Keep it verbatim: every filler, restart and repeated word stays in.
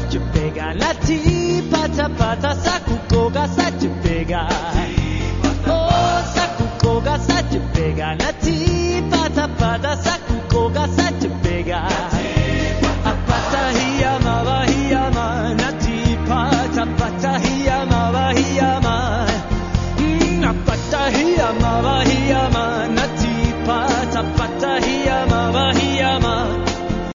ci pega, la ti pata pata sa cucoga sa ci pega.